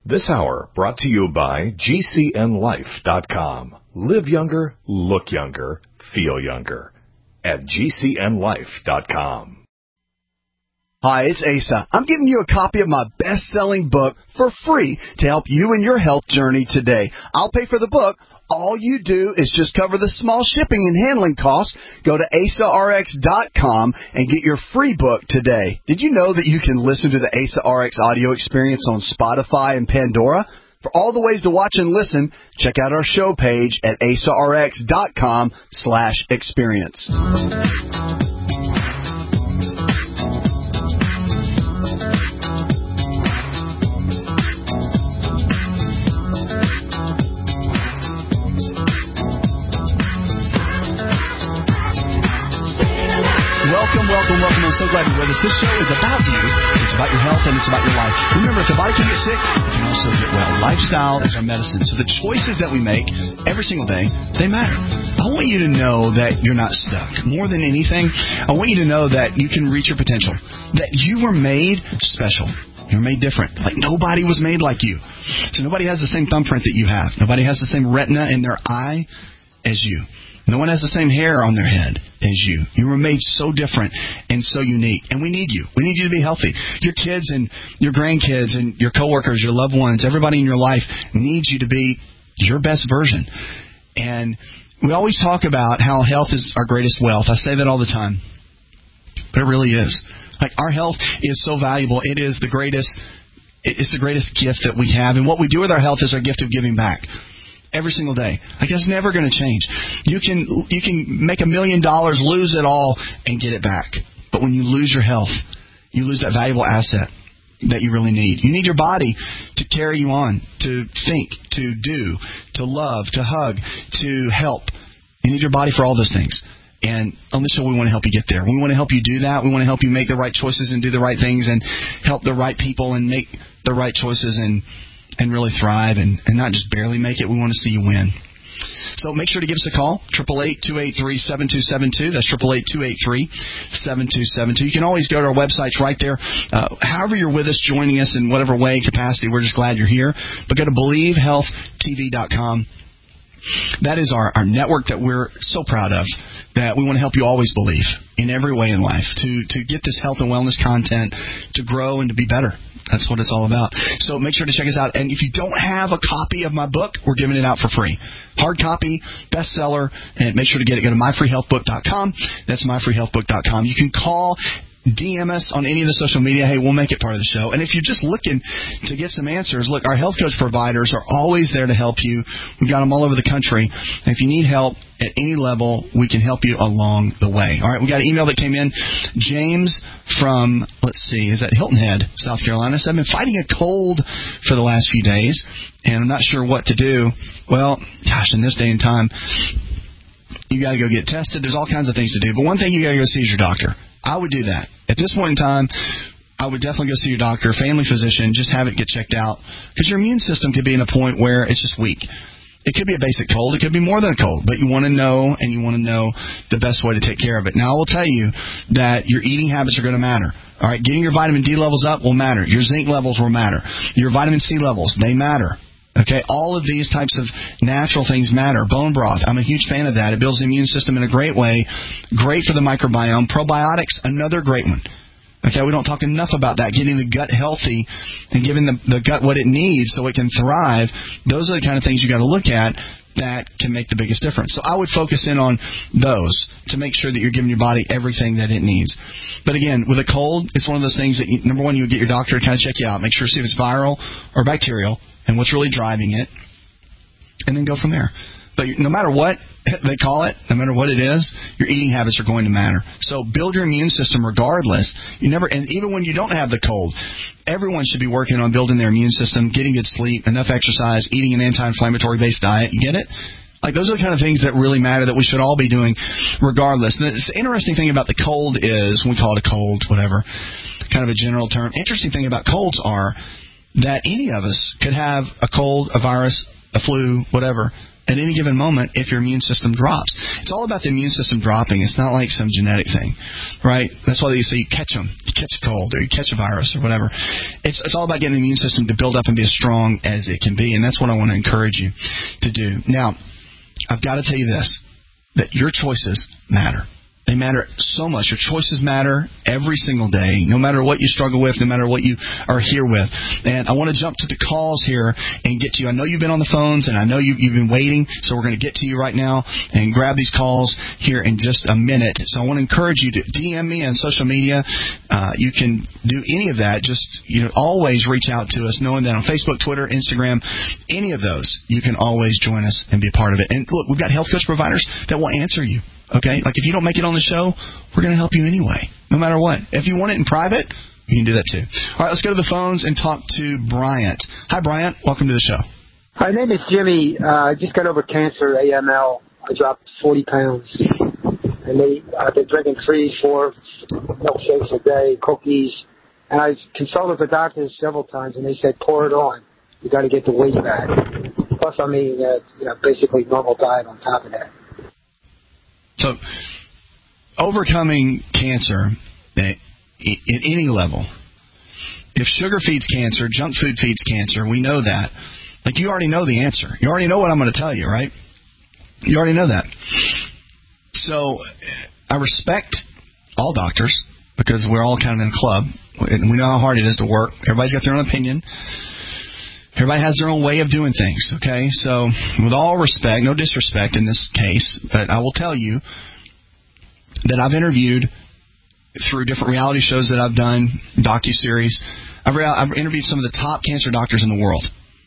This hour brought to you by GCNLife.com. Live younger, look younger, feel younger. At GCNLife.com. Hi, it's Asa. I'm giving you a copy of my best-selling book for free to help you in your health journey today. I'll pay for the book. All you do is just cover the small shipping and handling costs. Go to AsaRx.com and get your free book today. Did you know that you can listen to the Asa RX audio experience on Spotify and Pandora? For all the ways to watch and listen, check out our show page at AsaRx.com/experience. Welcome. I'm so glad you're with us. This show is about you. It's about your health and it's about your life. Remember, if the body can get sick, it can also get well. Lifestyle is our medicine. So the choices that we make every single day, they matter. I want you to know that you're not stuck. More than anything, I want you to know that you can reach your potential. That you were made special. You're made different. Like nobody was made like you. So nobody has the same thumbprint that you have. Nobody has the same retina in their eye as you. No one has the same hair on their head as you. You were made so different and so unique. And we need you. We need you to be healthy. Your kids and your grandkids and your coworkers, your loved ones, everybody in your life needs you to be your best version. And we always talk about how health is our greatest wealth. I say that all the time. But it really is. Like our health is so valuable. It is the greatest. It's the greatest gift that we have. And what we do with our health is our gift of giving back. Every single day. Like that's never going to change. You can make $1 million, lose it all, and get it back. But when you lose your health, you lose that valuable asset that you really need. You need your body to carry you on, to think, to do, to love, to hug, to help. You need your body for all those things. And on this show, we want to help you get there. We want to help you do that. We want to help you make the right choices and do the right things and help the right people and make the right choices and really thrive and not just barely make it. We want to see you win. So make sure to give us a call, 888-283-7272. That's 888-283-7272. You can always go to our websites right there. However you're with us, joining us in whatever way, capacity, we're just glad you're here. But go to BelieveHealthTV.com. That is our network that we're so proud of, that we want to help you always believe in every way in life, to get this health and wellness content to grow and to be better. That's what it's all about. So make sure to check us out. And if you don't have a copy of my book, we're giving it out for free. Hard copy, bestseller, and make sure to get it. Go to myfreehealthbook.com. That's myfreehealthbook.com. You can call, DM us on any of the social media. Hey, we'll make it part of the show. And if you're just looking to get some answers, look, our health coach providers are always there to help you. We've got them all over the country. And if you need help at any level, we can help you along the way. All right, we got an email that came in. James from, is that Hilton Head, South Carolina, said, I've been fighting a cold for the last few days, and I'm not sure what to do. Well, gosh, in this day and time, you got to go get tested. There's all kinds of things to do. But one thing you got to go see is your doctor. I would do that. At this point in time, I would definitely go see your doctor, family physician, just have it get checked out. Because your immune system could be in a point where it's just weak. It could be a basic cold. It could be more than a cold. But you want to know, and you want to know the best way to take care of it. Now, I will tell you that your eating habits are going to matter. All right, getting your vitamin D levels up will matter. Your zinc levels will matter. Your vitamin C levels, they matter. Okay, all of these types of natural things matter. Bone broth, I'm a huge fan of that. It builds the immune system in a great way. Great for the microbiome. Probiotics, another great one. Okay, we don't talk enough about that. Getting the gut healthy and giving the gut what it needs so it can thrive. Those are the kind of things you got to look at that can make the biggest difference. So I would focus in on those to make sure that you're giving your body everything that it needs. But again, with a cold, it's one of those things that, number one, you would get your doctor to kind of check you out. Make sure to see if it's viral or bacterial and what's really driving it, and then go from there. But no matter what they call it, no matter what it is, your eating habits are going to matter. So build your immune system regardless. And even when you don't have the cold, everyone should be working on building their immune system, getting good sleep, enough exercise, eating an anti-inflammatory based diet. You get it? Like those are the kind of things that really matter that we should all be doing regardless. And the interesting thing about the cold is, we call it a cold, whatever, kind of a general term. Interesting thing about colds are that any of us could have a cold, a virus, a flu, whatever, at any given moment if your immune system drops. It's all about the immune system dropping. It's not like some genetic thing, right? That's why they say you catch them. You catch a cold or you catch a virus or whatever. It's all about getting the immune system to build up and be as strong as it can be, and that's what I want to encourage you to do. Now, I've got to tell you this, that your choices matter. They matter so much. Your choices matter every single day, no matter what you struggle with, no matter what you are here with. And I want to jump to the calls here and get to you. I know you've been on the phones, and I know you've been waiting, so we're going to get to you right now and grab these calls here in just a minute. So I want to encourage you to DM me on social media. You can do any of that. Just always reach out to us, knowing that on Facebook, Twitter, Instagram, any of those, you can always join us and be a part of it. And look, we've got health coach providers that will answer you. Okay? Like if you don't make it on the show, we're going to help you anyway, no matter what. If you want it in private, you can do that too. All right, let's go to the phones and talk to Bryant. Hi, Bryant. Welcome to the show. My name is Jimmy. I just got over cancer, AML. I dropped 40 pounds. And I've been drinking 3-4 milkshakes a day, cookies. And I consulted the doctors several times, and they said, pour it on. You got to get the weight back. Plus, I'm eating basically normal diet on top of that. So, overcoming cancer at any level, if sugar feeds cancer, junk food feeds cancer, we know that. Like, you already know the answer. You already know what I'm going to tell you, right? You already know that. So, I respect all doctors because we're all kind of in a club, and we know how hard it is to work. Everybody's got their own opinion. Everybody has their own way of doing things, okay? So, with all respect, no disrespect in this case, but I will tell you that I've interviewed through different reality shows that I've done, docuseries. I've interviewed some of the top cancer doctors in the world.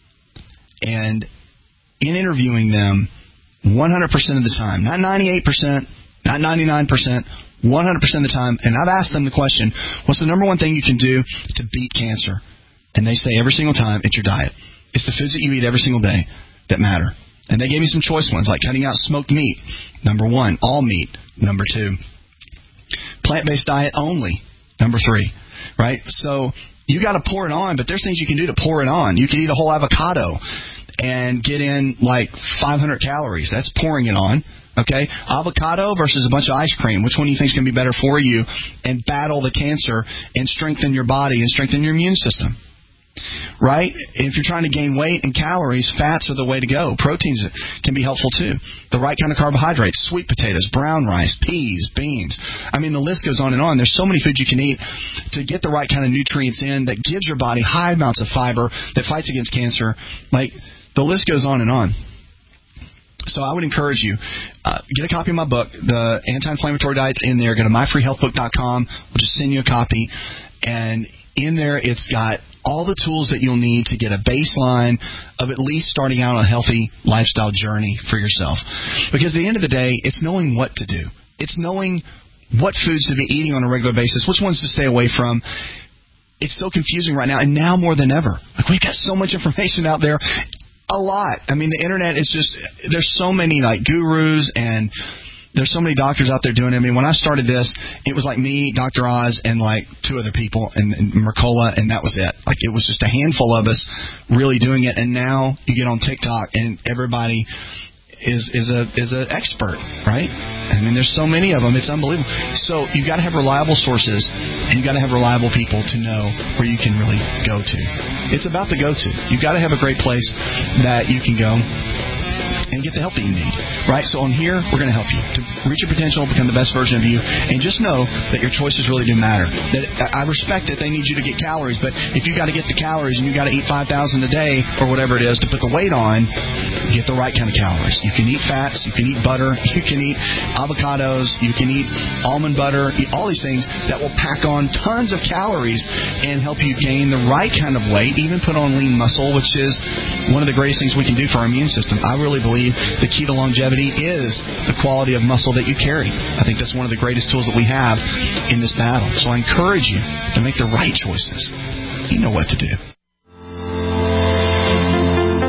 And in interviewing them, 100% of the time, not 98%, not 99%, 100% of the time, and I've asked them the question, what's the number one thing you can do to beat cancer? And they say every single time, it's your diet. It's the foods that you eat every single day that matter. And they gave me some choice ones, like cutting out smoked meat, number 1. All meat, number 2. Plant-based diet only, number 3. Right? So you got to pour it on, but there's things you can do to pour it on. You can eat a whole avocado and get in like 500 calories. That's pouring it on. Okay? Avocado versus a bunch of ice cream. Which one do you think is going to be better for you? And battle the cancer and strengthen your body and strengthen your immune system. Right? If you're trying to gain weight and calories, fats are the way to go. Proteins can be helpful too. The right kind of carbohydrates, sweet potatoes, brown rice, peas, beans. I mean, the list goes on and on. There's so many foods you can eat to get the right kind of nutrients in that gives your body high amounts of fiber that fights against cancer. Like, the list goes on and on. So I would encourage you, get a copy of my book. The anti-inflammatory diet's in there. Go to myfreehealthbook.com. We'll just send you a copy. And in there, it's got all the tools that you'll need to get a baseline of at least starting out on a healthy lifestyle journey for yourself. Because at the end of the day, it's knowing what to do. It's knowing what foods to be eating on a regular basis, which ones to stay away from. It's so confusing right now, and now more than ever. Like, we've got so much information out there. A lot. I mean, the internet is just, there's so many like gurus, and there's so many doctors out there doing it. I mean, when I started this, it was like me, Dr. Oz, and like 2 other people, and Mercola, and that was it. Like, it was just a handful of us really doing it. And now you get on TikTok, and everybody is an expert, right? I mean, there's so many of them. It's unbelievable. So you've got to have reliable sources, and you've got to have reliable people to know where you can really go to. It's about the go-to. You've got to have a great place that you can go and get the help that you need, right? So on here, we're going to help you to reach your potential, become the best version of you, and just know that your choices really do matter. That I respect that they need you to get calories, but if you got to get the calories and you got to eat 5,000 a day or whatever it is to put the weight on, get the right kind of calories. You can eat fats, you can eat butter, you can eat avocados, you can eat almond butter, all these things that will pack on tons of calories and help you gain the right kind of weight, even put on lean muscle, which is one of the greatest things we can do for our immune system. I really believe the key to longevity is the quality of muscle that you carry. I think that's one of the greatest tools that we have in this battle. So I encourage you to make the right choices. You know what to do.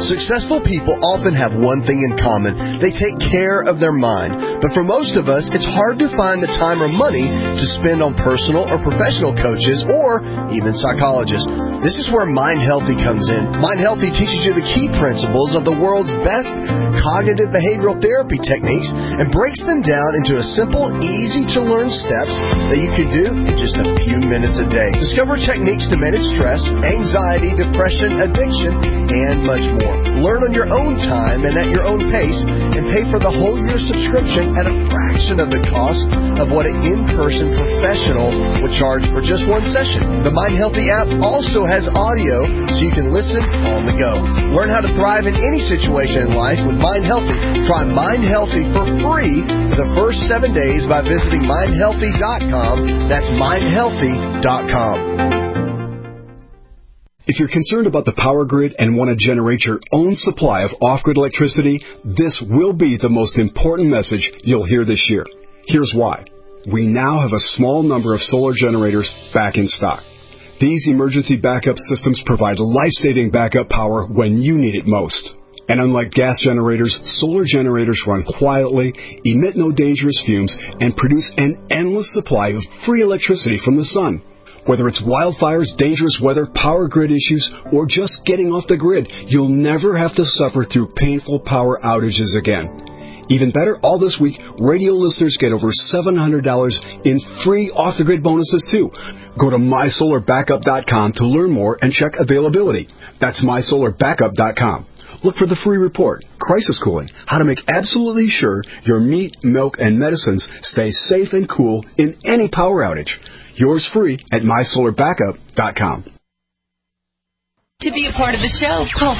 Successful people often have one thing in common. They take care of their mind. But for most of us, it's hard to find the time or money to spend on personal or professional coaches or even psychologists. This is where Mind Healthy comes in. Mind Healthy teaches you the key principles of the world's best cognitive behavioral therapy techniques and breaks them down into a simple, easy-to-learn steps that you can do in just a few minutes a day. Discover techniques to manage stress, anxiety, depression, addiction, and much more. Learn on your own time and at your own pace, and pay for the whole year subscription at a fraction of the cost of what an in-person professional would charge for just one session. The Mind Healthy app also has audio so you can listen on the go. Learn how to thrive in any situation in life with Mind Healthy. Try Mind Healthy for free for the first 7 days by visiting mindhealthy.com. That's mindhealthy.com. If you're concerned about the power grid and want to generate your own supply of off-grid electricity, this will be the most important message you'll hear this year. Here's why. We now have a small number of solar generators back in stock. These emergency backup systems provide life-saving backup power when you need it most. And unlike gas generators, solar generators run quietly, emit no dangerous fumes, and produce an endless supply of free electricity from the sun. Whether it's wildfires, dangerous weather, power grid issues, or just getting off the grid, you'll never have to suffer through painful power outages again. Even better, all this week, radio listeners get over $700 in free off-the-grid bonuses, too. Go to mysolarbackup.com to learn more and check availability. That's mysolarbackup.com. Look for the free report, Crisis Cooling, how to make absolutely sure your meat, milk, and medicines stay safe and cool in any power outage. Yours free at mysolarbackup.com. To be a part of the show, call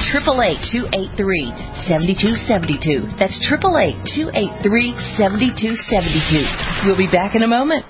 888-283-7272. That's 888-283-7272. We'll be back in a moment.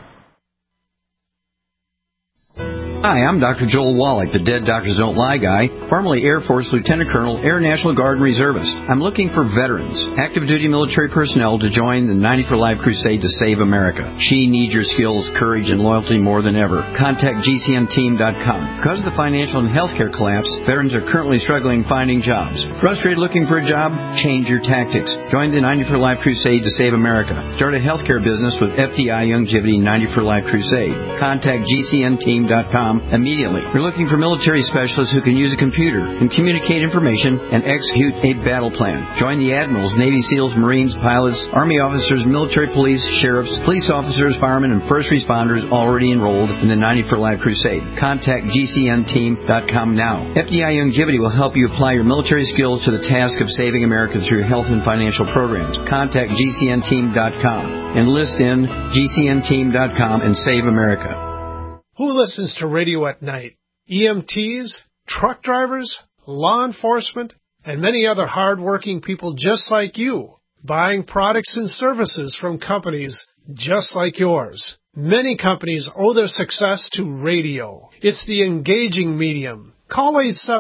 Hi, I'm Dr. Joel Wallach, the Dead Doctors Don't Lie guy, formerly Air Force Lieutenant Colonel, Air National Guard Reservist. I'm looking for veterans, active duty military personnel to join the 90 for Life crusade to save America. She needs your skills, courage, and loyalty more than ever. Contact GCNteam.com. Because of the financial and healthcare collapse, veterans are currently struggling finding jobs. Frustrated looking for a job? Change your tactics. Join the 90 for Life crusade to save America. Start a healthcare business with FDI Youngevity 90 for Life crusade. Contact GCNteam.com immediately. We're looking for military specialists who can use a computer and communicate information and execute a battle plan. Join the admirals, Navy SEALs, Marines, pilots, Army officers, military police, sheriffs, police officers, firemen, and first responders already enrolled in the 90 for Life crusade. Contact GCNteam.com now. FDI Youngevity will help you apply your military skills to the task of saving America through health and financial programs. Contact GCNteam.com. Enlist in GCNteam.com and save America. Who listens to radio at night? EMTs, truck drivers, law enforcement, and many other hard-working people just like you, buying products and services from companies just like yours. Many companies owe their success to radio. It's the engaging medium. Call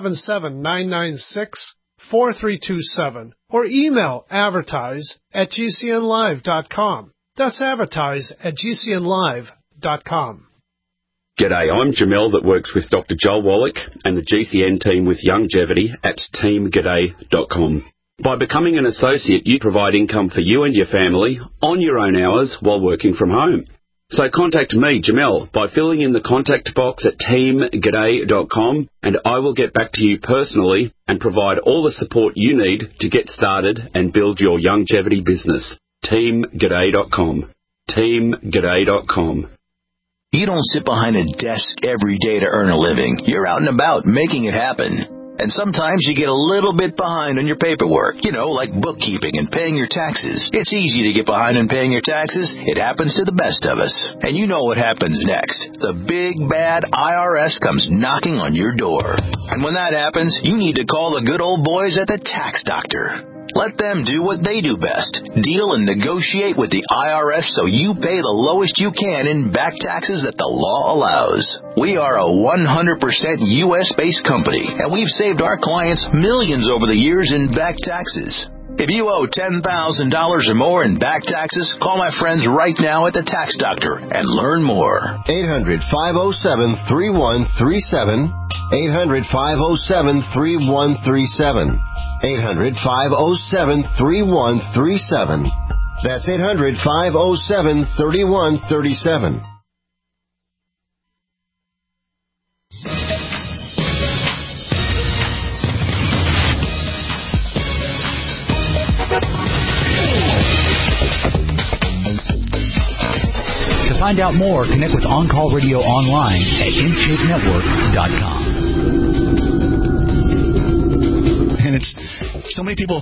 877-996-4327 or email advertise@gcnlive.com. That's advertise@gcnlive.com. G'day, I'm Jamel that works with Dr. Joel Wallach and the GCN team with Youngevity at teamg'day.com. By becoming an associate, you provide income for you and your family on your own hours while working from home. So contact me, Jamel, by filling in the contact box at teamg'day.com, and I will get back to you personally and provide all the support you need to get started and build your Youngevity business. teamg'day.com. teamg'day.com. You don't sit behind a desk every day to earn a living. You're out and about making it happen. And sometimes you get a little bit behind on your paperwork, like bookkeeping and paying your taxes. It's easy to get behind on paying your taxes. It happens to the best of us. And you know what happens next. The big, bad IRS comes knocking on your door. And when that happens, you need to call the good old boys at the Tax Doctor. Let them do what they do best. Deal and negotiate with the IRS so you pay the lowest you can in back taxes that the law allows. We are a 100% U.S.-based company, and we've saved our clients millions over the years in back taxes. If you owe $10,000 or more in back taxes, call my friends right now at the Tax Doctor and learn more. 800-507-3137. 800-507-3137. 800-507-3137. That's 800-507-3137. To find out more, connect with On Call Radio online at InShapeNetwork.com. And it's so many people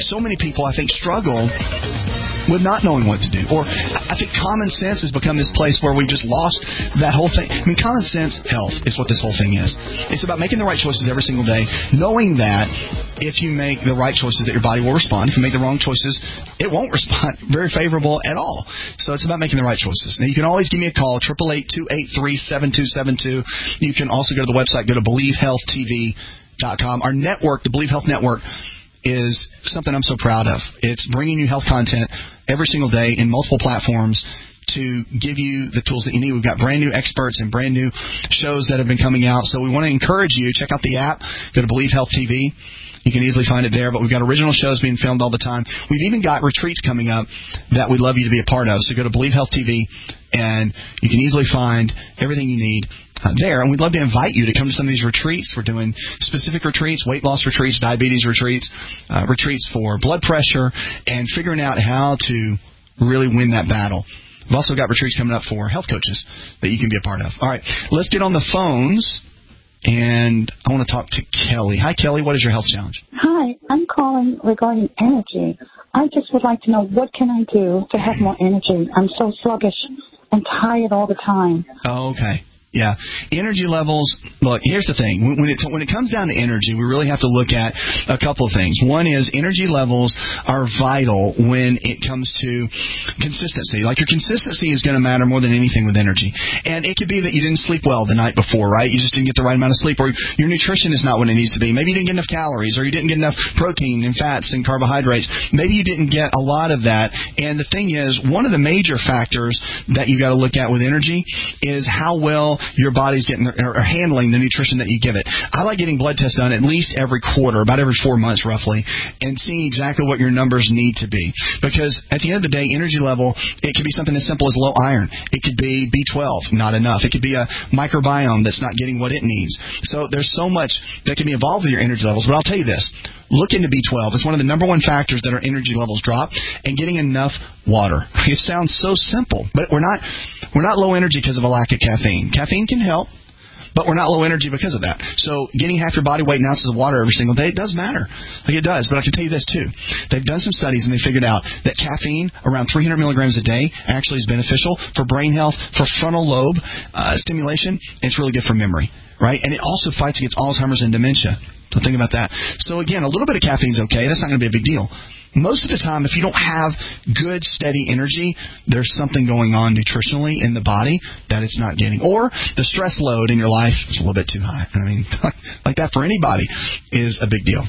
I think struggle with not knowing what to do. Or I think common sense has become this place where we've just lost that whole thing. I mean, common sense health is what this whole thing is. It's about making the right choices every single day, knowing that if you make the right choices that your body will respond. If you make the wrong choices, it won't respond very favorable at all. So it's about making the right choices. Now, you can always give me a call, 888-283-7272. You can also go to the website, go to BelieveHealthTV.com. Our network, the Believe Health Network, is something I'm so proud of. It's bringing you health content every single day in multiple platforms to give you the tools that you need. We've got brand new experts and brand new shows that have been coming out. So we want to encourage you, check out the app, go to Believe Health TV. You can easily find it there, but we've got original shows being filmed all the time. We've even got retreats coming up that we'd love you to be a part of. So go to Believe Health TV, and you can easily find everything you need there. And we'd love to invite you to come to some of these retreats. We're doing specific retreats, weight loss retreats, diabetes retreats, retreats for blood pressure, and figuring out how to really win that battle. We've also got retreats coming up for health coaches that you can be a part of. All right, let's get on the phones. And I want to talk to Kelly. Hi, Kelly. What is your health challenge? Hi. I'm calling regarding energy. I just would like to know, what can I do to have more energy? I'm so sluggish and tired all the time. Oh, okay. Yeah. Energy levels, look, here's the thing. When it comes down to energy, we really have to look at a couple of things. One is energy levels are vital when it comes to consistency. Like, your consistency is going to matter more than anything with energy. And it could be that you didn't sleep well the night before, right? You just didn't get the right amount of sleep, or your nutrition is not what it needs to be. Maybe you didn't get enough calories, or you didn't get enough protein and fats and carbohydrates. Maybe you didn't get a lot of that. And the thing is, one of the major factors that you got to look at with energy is how well your body's getting or handling the nutrition that you give it. I like getting blood tests done at least every quarter, about every 4 months roughly, and seeing exactly what your numbers need to be. Because at the end of the day, energy level, it could be something as simple as low iron. It could be B12, not enough. It could be a microbiome that's not getting what it needs. So there's so much that can be involved with your energy levels. But I'll tell you this. Look into B12. It's one of the number one factors that our energy levels drop, and getting enough water. It sounds so simple, but we're not low energy because of a lack of caffeine. Caffeine can help, but we're not low energy because of that. So getting half your body weight in ounces of water every single day, it does matter. Like, it does. But I can tell you this, too. They've done some studies, and they figured out that caffeine, around 300 milligrams a day, actually is beneficial for brain health, for frontal lobe stimulation. It's really good for memory, right? And it also fights against Alzheimer's and dementia. So think about that. So, again, a little bit of caffeine is okay. That's not going to be a big deal. Most of the time, if you don't have good, steady energy, there's something going on nutritionally in the body that it's not getting. Or the stress load in your life is a little bit too high. I mean, like that for anybody is a big deal.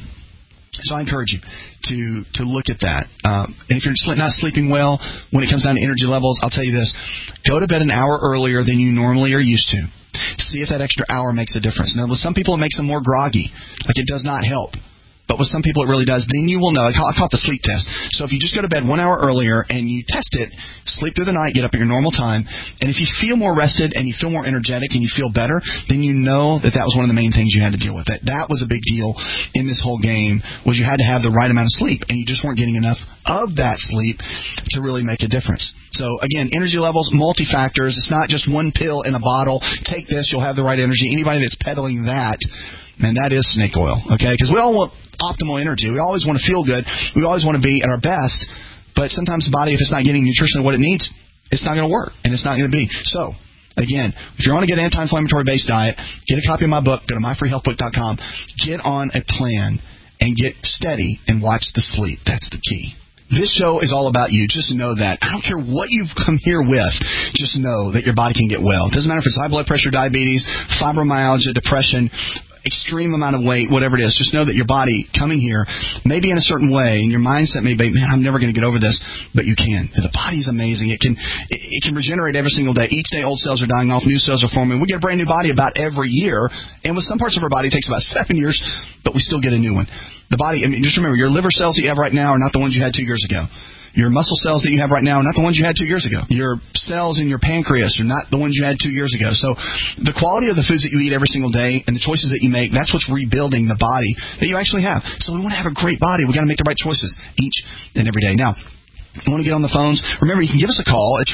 So I encourage you to look at that. And if you're not sleeping well when it comes down to energy levels, I'll tell you this. Go to bed an hour earlier than you normally are used to. See if that extra hour makes a difference. Now, with some people, it makes them more groggy. Like, it does not help. But with some people, it really does. Then you will know. I call it the sleep test. So if you just go to bed 1 hour earlier and you test it, sleep through the night, get up at your normal time, and if you feel more rested and you feel more energetic and you feel better, then you know that was one of the main things you had to deal with. That was a big deal in this whole game, was you had to have the right amount of sleep, and you just weren't getting enough of that sleep to really make a difference. So, again, energy levels, multi-factors. It's not just one pill in a bottle. Take this, you'll have the right energy. Anybody that's peddling that, man, that is snake oil, okay? Because we all want optimal energy. We always want to feel good. We always want to be at our best. But sometimes the body, if it's not getting nutritionally what it needs, it's not going to work, and it's not going to be. So, again, if you're on a good anti-inflammatory-based diet, get a copy of my book. Go to myfreehealthbook.com. Get on a plan and get steady and watch the sleep. That's the key. This show is all about you. Just know that. I don't care what you've come here with. Just know that your body can get well. It doesn't matter if it's high blood pressure, diabetes, fibromyalgia, depression, extreme amount of weight, whatever it is, just know that your body coming here may be in a certain way, and your mindset may be, man, I'm never going to get over this, but you can. The body's amazing. It can regenerate every single day. Each day, old cells are dying off, new cells are forming. We get a brand new body about every year, and with some parts of our body, it takes about 7 years, but we still get a new one. The body, I mean, just remember, your liver cells that you have right now are not the ones you had 2 years ago. Your muscle cells that you have right now are not the ones you had 2 years ago. Your cells in your pancreas are not the ones you had 2 years ago. So the quality of the foods that you eat every single day and the choices that you make, that's what's rebuilding the body that you actually have. So we want to have a great body. We've got to make the right choices each and every day. Now, if you want to get on the phones, remember, you can give us a call at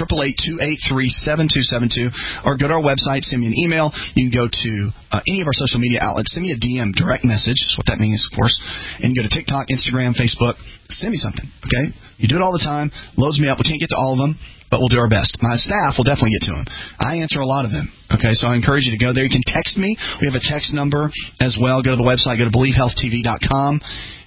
888-283-7272 or go to our website, send me an email. You can go to any of our social media outlets, send me a DM, direct message, is what that means, of course, and go to TikTok, Instagram, Facebook. Send me something, okay? You do it all the time, loads me up. We can't get to all of them, but we'll do our best. My staff will definitely get to them. I answer a lot of them, okay? So I encourage you to go there. You can text me. We have a text number as well. Go to the website, go to BelieveHealthTV.com.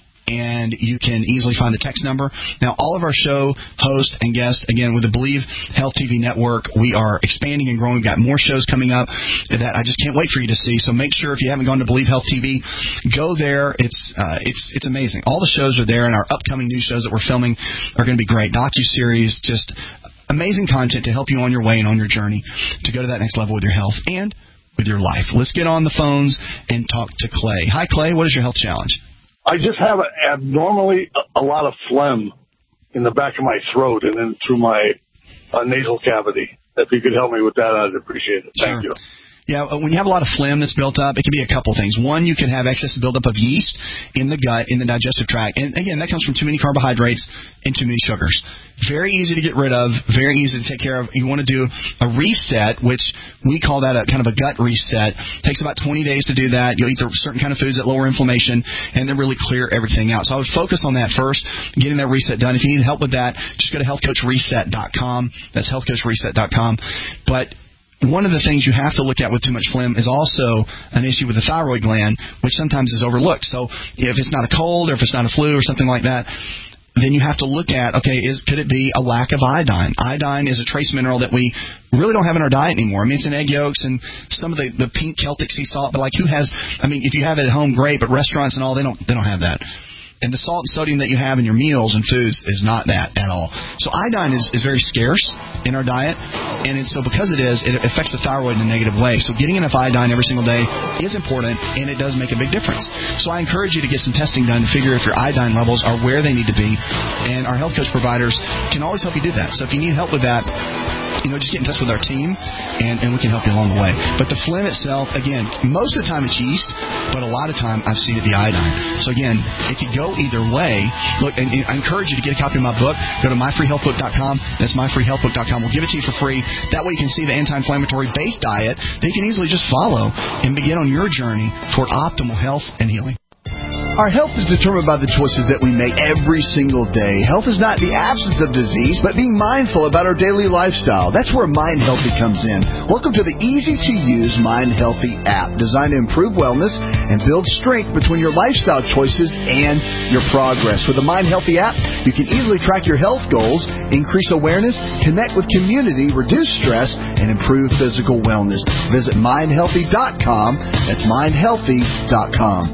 And you can easily find the text number. Now, all of our show hosts and guests, again, with the Believe Health TV network, we are expanding and growing. We've got more shows coming up that I just can't wait for you to see. So make sure, if you haven't gone to Believe Health TV, go there. It's amazing. All the shows are there, and our upcoming new shows that we're filming are going to be great. Docuseries, just amazing content to help you on your way and on your journey to go to that next level with your health and with your life. Let's get on the phones and talk to Clay. Hi, Clay. What is your health challenge? I just have abnormally a lot of phlegm in the back of my throat and then through my nasal cavity. If you could help me with that, I'd appreciate it. Thank you. Yeah, when you have a lot of phlegm that's built up, it can be a couple things. One, you can have excess buildup of yeast in the gut, in the digestive tract. And, again, that comes from too many carbohydrates and too many sugars. Very easy to get rid of, very easy to take care of. You want to do a reset, which we call that a kind of a gut reset. It takes about 20 days to do that. You'll eat certain kind of foods that lower inflammation and then really clear everything out. So I would focus on that first, getting that reset done. If you need help with that, just go to healthcoachreset.com. That's healthcoachreset.com. But one of the things you have to look at with too much phlegm is also an issue with the thyroid gland, which sometimes is overlooked. So if it's not a cold or if it's not a flu or something like that, then you have to look at, okay, could it be a lack of iodine? Iodine is a trace mineral that we really don't have in our diet anymore. I mean, it's in egg yolks and some of the pink Celtic sea salt, but like who has, I mean, if you have it at home, great, but restaurants and all, they don't have that. And the salt and sodium that you have in your meals and foods is not that at all. So iodine is very scarce in our diet, and so because it affects the thyroid in a negative way. So getting enough iodine every single day is important, and it does make a big difference. So I encourage you to get some testing done to figure if your iodine levels are where they need to be, and our health coach providers can always help you do that. So if you need help with that, just get in touch with our team, and we can help you along the way. But the phlegm itself, again, most of the time it's yeast, but a lot of time I've seen it be iodine. So again, it could go either way. Look, and I encourage you to get a copy of my book. Go to myfreehealthbook.com. That's myfreehealthbook.com. We'll give it to you for free. That way you can see the anti-inflammatory base diet that you can easily just follow and begin on your journey toward optimal health and healing. Our health is determined by the choices that we make every single day. Health is not the absence of disease, but being mindful about our daily lifestyle. That's where Mind Healthy comes in. Welcome to the easy-to-use Mind Healthy app, designed to improve wellness and build strength between your lifestyle choices and your progress. With the Mind Healthy app, you can easily track your health goals, increase awareness, connect with community, reduce stress, and improve physical wellness. Visit mindhealthy.com. That's mindhealthy.com.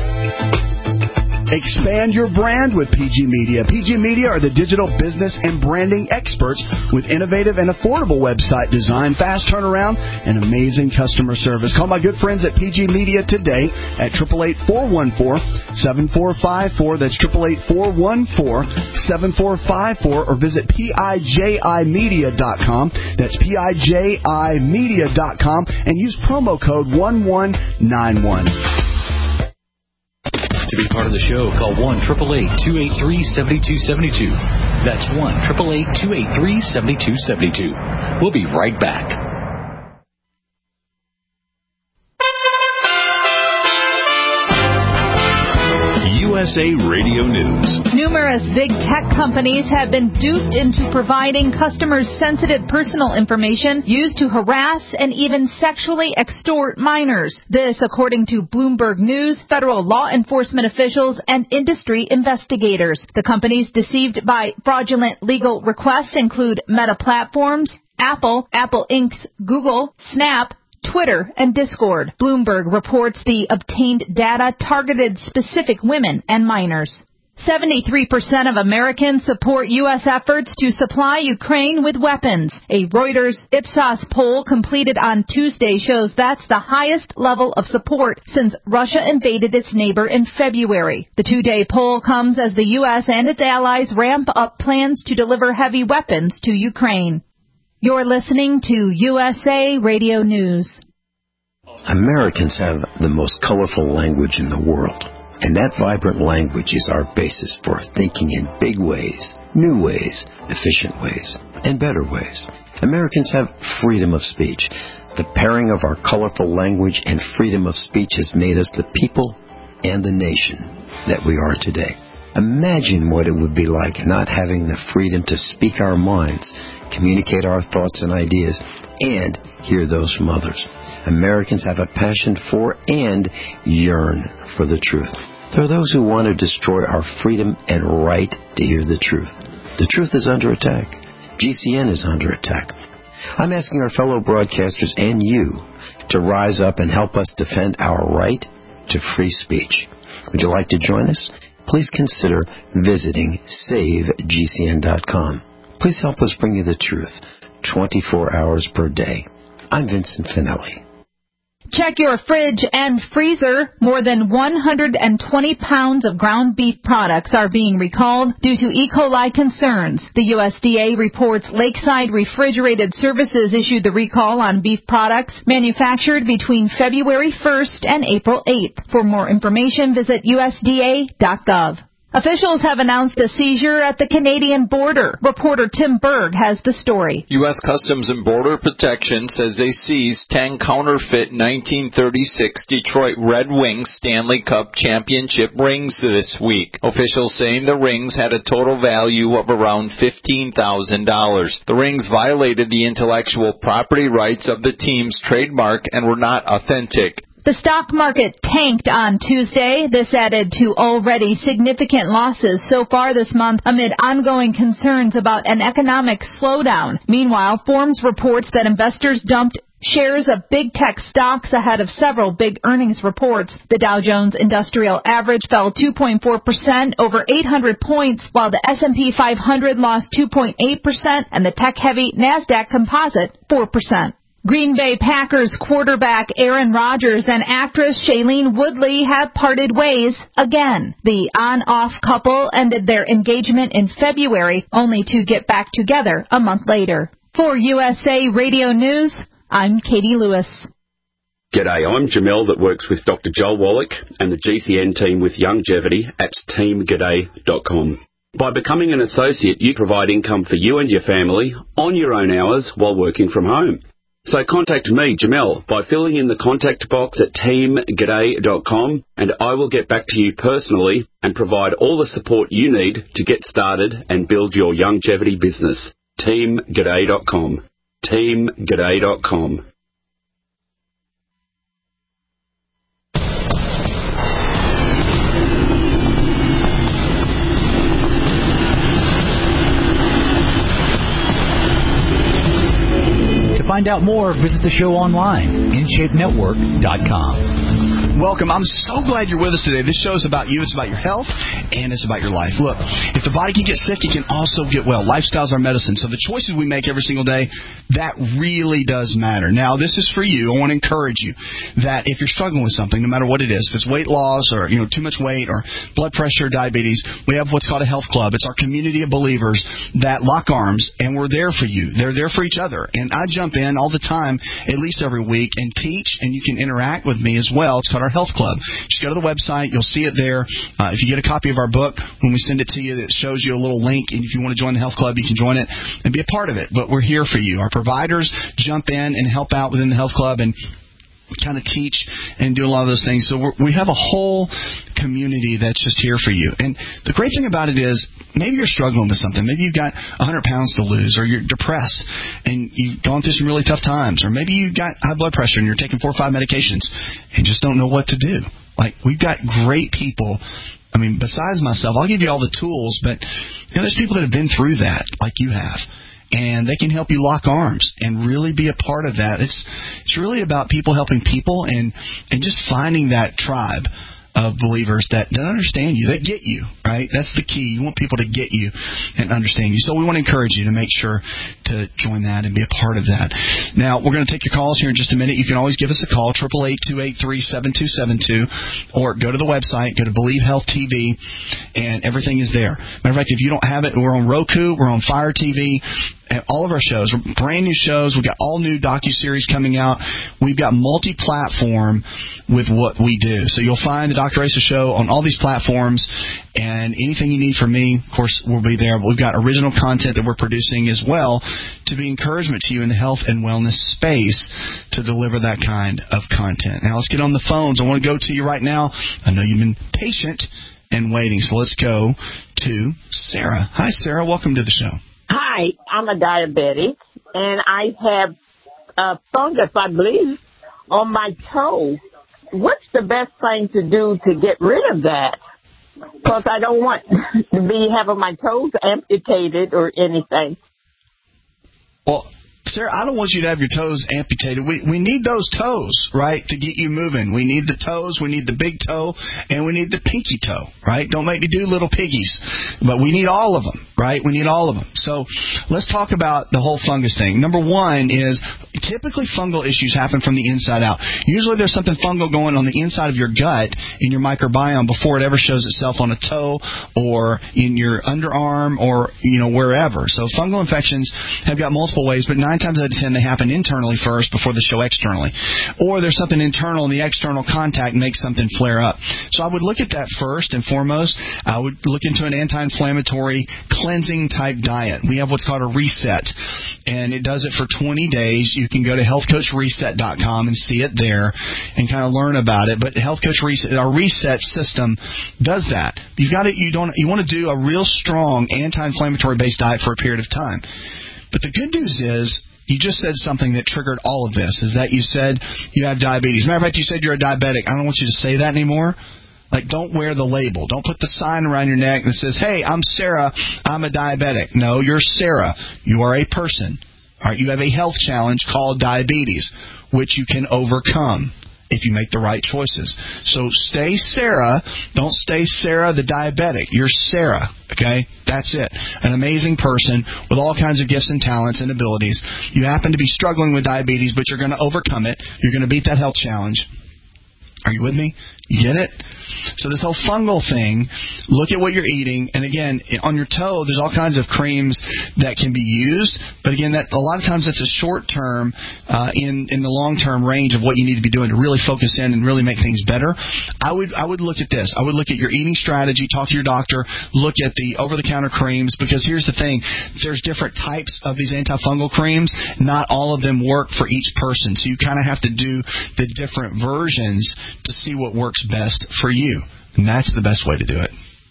Expand your brand with PG Media. PG Media are the digital business and branding experts with innovative and affordable website design, fast turnaround, and amazing customer service. Call my good friends at PG Media today at 888-414-7454. That's 888-414-7454, or visit PIJImedia.com. That's PIJImedia.com, and use promo code 1191. To be part of the show, call 1-888-283-7272. That's 1-888-283-7272. We'll be right back. USA Radio News. Numerous big tech companies have been duped into providing customers sensitive personal information used to harass and even sexually extort minors. This, according to Bloomberg News, federal law enforcement officials, and industry investigators. The companies deceived by fraudulent legal requests include Meta Platforms, Apple, Apple Inc.'s Google, Snap, Twitter, and Discord. Bloomberg reports the obtained data targeted specific women and minors. 73% of Americans support U.S. efforts to supply Ukraine with weapons. A Reuters Ipsos poll completed on Tuesday shows that's the highest level of support since Russia invaded its neighbor in February. The two-day poll comes as the U.S. and its allies ramp up plans to deliver heavy weapons to Ukraine. You're listening to USA Radio News. Americans have the most colorful language in the world. And that vibrant language is our basis for thinking in big ways, new ways, efficient ways, and better ways. Americans have freedom of speech. The pairing of our colorful language and freedom of speech has made us the people and the nation that we are today. Imagine what it would be like not having the freedom to speak our minds, communicate our thoughts and ideas, and hear those from others. Americans have a passion for and yearn for the truth. There are those who want to destroy our freedom and right to hear the truth. The truth is under attack. GCN is under attack. I'm asking our fellow broadcasters and you to rise up and help us defend our right to free speech. Would you like to join us? Please consider visiting SaveGCN.com. Please help us bring you the truth 24 hours per day. I'm Vincent Finelli. Check your fridge and freezer. More than 120 pounds of ground beef products are being recalled due to E. coli concerns. The USDA reports Lakeside Refrigerated Services issued the recall on beef products manufactured between February 1st and April 8th. For more information, visit USDA.gov. Officials have announced a seizure at the Canadian border. Reporter Tim Berg has the story. U.S. Customs and Border Protection says they seized 10 counterfeit 1936 Detroit Red Wings Stanley Cup Championship rings this week. Officials saying the rings had a total value of around $15,000. The rings violated the intellectual property rights of the team's trademark and were not authentic. The stock market tanked on Tuesday. This added to already significant losses so far this month amid ongoing concerns about an economic slowdown. Meanwhile, Forbes reports that investors dumped shares of big tech stocks ahead of several big earnings reports. The Dow Jones Industrial Average fell 2.4%, over 800 points, while the S&P 500 lost 2.8% and the tech-heavy NASDAQ Composite 4%. Green Bay Packers quarterback Aaron Rodgers and actress Shailene Woodley have parted ways again. The on-off couple ended their engagement in February, only to get back together a month later. For USA Radio News, I'm Katie Lewis. G'day, I'm Jamel that works with Dr. Joel Wallach and the GCN team with Longevity at teamg'day.com. By becoming an associate, you provide income for you and your family on your own hours while working from home. So contact me, Jamel, by filling in the contact box at teamg'day.com, and I will get back to you personally and provide all the support you need to get started and build your longevity business. teamg'day.com. teamg'day.com. To find out more, visit the show online, InShapeNetwork.com. Welcome. I'm so glad you're with us today. This show is about you. It's about your health, and it's about your life. Look, if the body can get sick, it can also get well. Lifestyle's our medicine. So the choices we make every single day, that really does matter. Now, this is for you. I want to encourage you that if you're struggling with something, no matter what it is, if it's weight loss or too much weight or blood pressure or diabetes, we have what's called a health club. It's our community of believers that lock arms, and we're there for you. They're there for each other. And I jump in all the time, at least every week, and teach, and you can interact with me as well. It's called our health club. Just go to the website. You'll see it there. If you get a copy of our book, when we send it to you, it shows you a little link, and if you want to join the health club, you can join it and be a part of it. But we're here for you. Our providers jump in and help out within the health club and kind of teach and do a lot of those things. So we have a whole community that's just here for you. And the great thing about it is maybe you're struggling with something. Maybe you've got 100 pounds to lose, or you're depressed and you've gone through some really tough times, or maybe you've got high blood pressure and you're taking 4 or 5 medications and just don't know what to do. Like, we've got great people. I mean, besides myself, I'll give you all the tools, but there's people that have been through that like you have. and they can help you lock arms and really be a part of that. It's really about people helping people and just finding that tribe of believers that understand you, that get you, right? That's the key. You want people to get you and understand you. So we want to encourage you to make sure to join that and be a part of that. Now, we're going to take your calls here in just a minute. You can always give us a call, 888-283-7272, or go to the website, go to Believe Health TV, and everything is there. Matter of fact, if you don't have it, we're on Roku, we're on Fire TV, and all of our shows, brand new shows. We've got all new docuseries coming out. We've got multi-platform with what we do. So you'll find the Dr. Asa Show on all these platforms, and anything you need from me, of course, will be there. But we've got original content that we're producing as well to be encouragement to you in the health and wellness space to deliver that kind of content. Now, let's get on the phones. I want to go to you right now. I know you've been patient and waiting, so let's go to Sarah. Hi, Sarah. Welcome to the show. Hi, I'm a diabetic, and I have fungus, I believe, on my toe. What's the best thing to do to get rid of that? Because I don't want to be having my toes amputated or anything. Well, Sarah, I don't want you to have your toes amputated. We need those toes, right, to get you moving. We need the toes, we need the big toe, and we need the pinky toe, right? Don't make me do little piggies. But we need all of them, right? We need all of them. So let's talk about the whole fungus thing. Number one is typically fungal issues happen from the inside out. Usually there's something fungal going on the inside of your gut in your microbiome before it ever shows itself on a toe or in your underarm or, wherever. So fungal infections have got multiple ways, but 9 times out of 10 they happen internally first before they show externally. Or there's something internal and the external contact makes something flare up. So I would look at that first and foremost. I would look into an anti-inflammatory cleansing type diet. We have what's called a reset, and it does it for 20 days. You can go to healthcoachreset.com and see it there and kind of learn about it. But Health Coach Reset, our reset system does that. You want to do a real strong anti-inflammatory based diet for a period of time. But the good news is, you just said something that triggered all of this, is that you said you have diabetes. Matter of fact, you said you're a diabetic. I don't want you to say that anymore. Like, don't wear the label. Don't put the sign around your neck that says, hey, I'm Sarah, I'm a diabetic. No, you're Sarah. You are a person. All right, you have a health challenge called diabetes, which you can overcome if you make the right choices. So stay Sarah. Don't stay Sarah the diabetic. You're Sarah, okay? That's it. An amazing person with all kinds of gifts and talents and abilities. You happen to be struggling with diabetes, but you're going to overcome it. You're going to beat that health challenge. Are you with me? You get it? So this whole fungal thing, look at what you're eating. And again, on your toe, there's all kinds of creams that can be used. But again, that a lot of times that's a short term in the long term range of what you need to be doing to really focus in and really make things better. I would look at this. I would look at your eating strategy, talk to your doctor, look at the over-the-counter creams, because here's the thing. There's different types of these antifungal creams. Not all of them work for each person. So you kind of have to do the different versions to see what works best for you. And that's the best way to do it.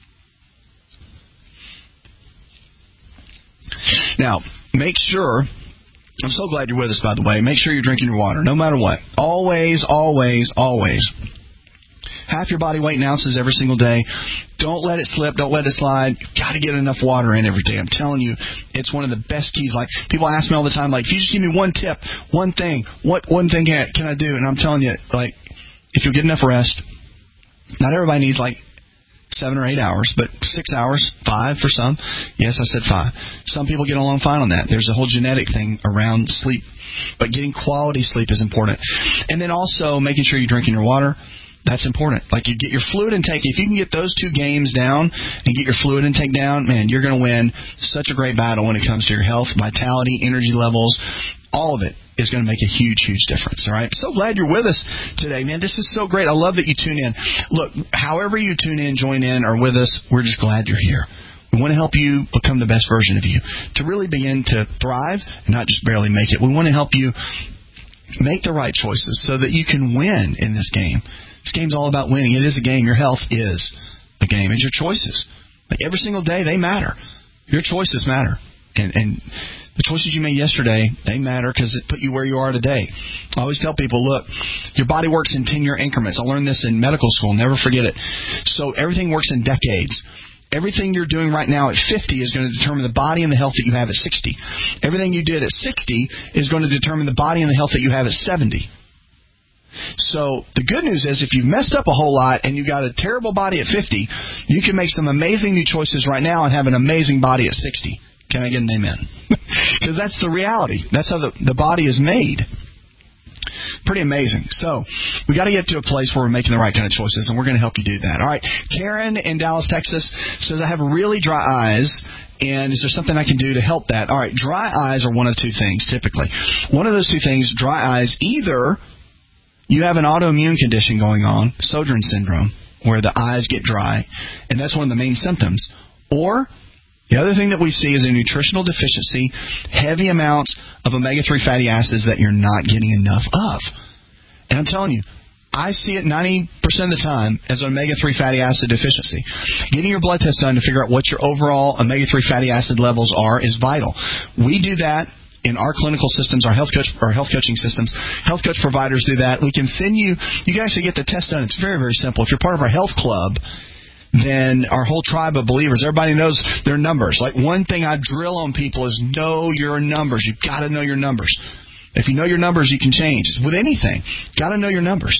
Now, make sure, I'm so glad you're with us, by the way, make sure you're drinking your water, no matter what. Always, always, always. Half your body weight in ounces every single day. Don't let it slip. Don't let it slide. You've got to get enough water in every day. I'm telling you, it's one of the best keys. Like, people ask me all the time, like, if you just give me one tip, one thing, what one thing can I do? And I'm telling you, like, if you get enough rest, not everybody needs like 7 or 8 hours, but 6 hours, 5 for some. Yes, I said 5. Some people get along fine on that. There's a whole genetic thing around sleep, but getting quality sleep is important. And then also making sure you're drinking your water. That's important. Like, you get your fluid intake. If you can get those two games down and get your fluid intake down, man, you're going to win such a great battle when it comes to your health, vitality, energy levels. All of it is going to make a huge, huge difference. All right. So glad you're with us today, man. This is so great. I love that you tune in. Look, however you tune in, join in, or with us, we're just glad you're here. We want to help you become the best version of you, to really begin to thrive and not just barely make it. We want to help you make the right choices so that you can win in this game. This game's all about winning. It is a game. Your health is a game. It's your choices. Like, every single day, they matter. Your choices matter. And the choices you made yesterday, they matter because it put you where you are today. I always tell people, look, your body works in 10-year increments. I learned this in medical school. Never forget it. So everything works in decades. Everything you're doing right now at 50 is going to determine the body and the health that you have at 60. Everything you did at 60 is going to determine the body and the health that you have at 70. So the good news is if you've messed up a whole lot and you got a terrible body at 50, you can make some amazing new choices right now and have an amazing body at 60. Can I get an amen? Because that's the reality. That's how the body is made. Pretty amazing. So we got to get to a place where we're making the right kind of choices, and we're going to help you do that. All right. Karen in Dallas, Texas says, I have really dry eyes, and is there something I can do to help that? All right. Dry eyes are one of two things, typically. One of those two things, dry eyes, either you have an autoimmune condition going on, Sjögren's syndrome, where the eyes get dry, and that's one of the main symptoms, or the other thing that we see is a nutritional deficiency, heavy amounts of omega-3 fatty acids that you're not getting enough of. And I'm telling you, I see it 90% of the time as an omega-3 fatty acid deficiency. Getting your blood test done to figure out what your overall omega-3 fatty acid levels are is vital. We do that in our clinical systems, our health coaching systems. Health coach providers do that. We can send you can actually get the test done. It's very, very simple. If you're part of our health club, then our whole tribe of believers, everybody knows their numbers. Like one thing I drill on people is know your numbers. You've got to know your numbers. If you know your numbers, you can change. With anything, got to know your numbers.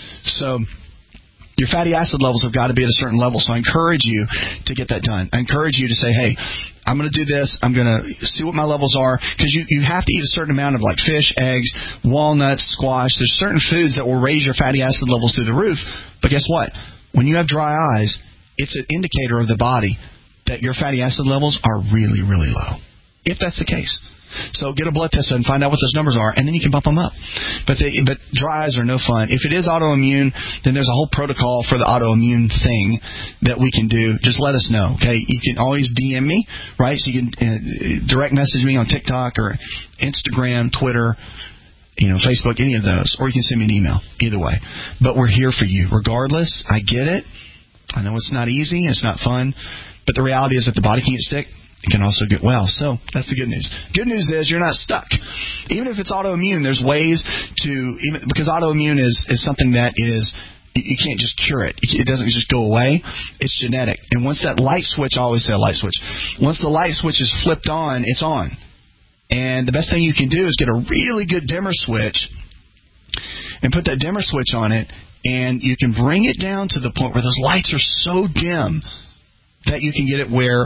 So your fatty acid levels have got to be at a certain level. So I encourage you to get that done. I encourage you to say, hey, I'm going to do this. I'm going to see what my levels are. Because you have to eat a certain amount of like fish, eggs, walnuts, squash. There's certain foods that will raise your fatty acid levels through the roof. But guess what? When you have dry eyes, it's an indicator of the body that your fatty acid levels are really, really low, if that's the case. So get a blood test and find out what those numbers are, and then you can bump them up. But dry eyes are no fun. If it is autoimmune, then there's a whole protocol for the autoimmune thing that we can do. Just let us know, okay? You can always DM me, right? So you can direct message me on TikTok or Instagram, Twitter, Facebook, any of those. Or you can send me an email, either way. But we're here for you. Regardless, I get it. I know it's not easy, it's not fun, but the reality is that the body can get sick, it can also get well. So that's the good news. Good news is you're not stuck. Even if it's autoimmune, there's ways because autoimmune is something that is, you can't just cure it. It doesn't just go away. It's genetic. And once that light switch, I always say a light switch, once the light switch is flipped on, it's on. And the best thing you can do is get a really good dimmer switch and put that dimmer switch on it. And you can bring it down to the point where those lights are so dim that you can get it where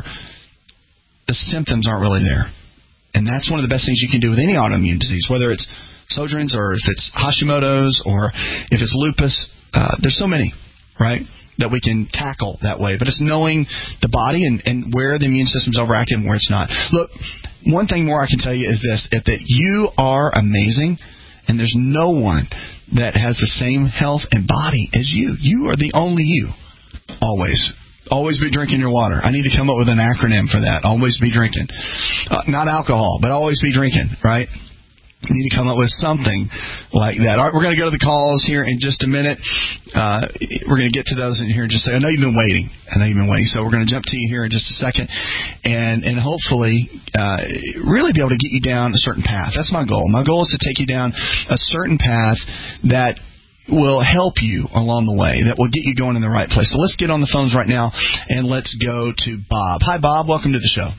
the symptoms aren't really there. And that's one of the best things you can do with any autoimmune disease, whether it's Sjögren's or if it's Hashimoto's or if it's lupus. There's so many, right, that we can tackle that way. But it's knowing the body and where the immune system's overactive and where it's not. Look, one thing more I can tell you is this, that you are amazing. And there's no one that has the same health and body as you. You are the only you. Always. Always be drinking your water. I need to come up with an acronym for that. Always be drinking. Not alcohol, but always be drinking, right? You need to come up with something like that. All right, we're going to go to the calls here in just a minute. We're going to get to those in here in just a second. I know you've been waiting. So we're going to jump to you here in just a second and hopefully really be able to get you down a certain path. That's my goal. My goal is to take you down a certain path that will help you along the way, that will get you going in the right place. So let's get on the phones right now and let's go to Bob. Hi, Bob. Welcome to the show.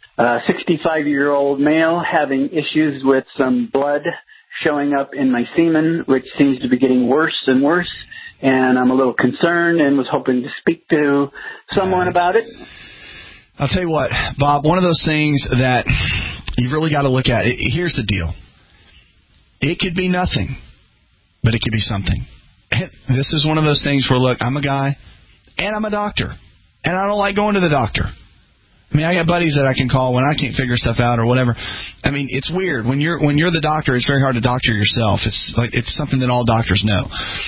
65-year-old male having issues with some blood showing up in my semen, which seems to be getting worse and worse, and I'm a little concerned and was hoping to speak to someone about it. I'll tell you what, Bob, one of those things that you've really got to look at, here's the deal. It could be nothing, but it could be something. This is one of those things where, look, I'm a guy, and I'm a doctor, and I don't like going to the doctor. I mean, I got buddies that I can call when I can't figure stuff out or whatever. I mean, it's weird. When you're the doctor, it's very hard to doctor yourself. It's something that all doctors know.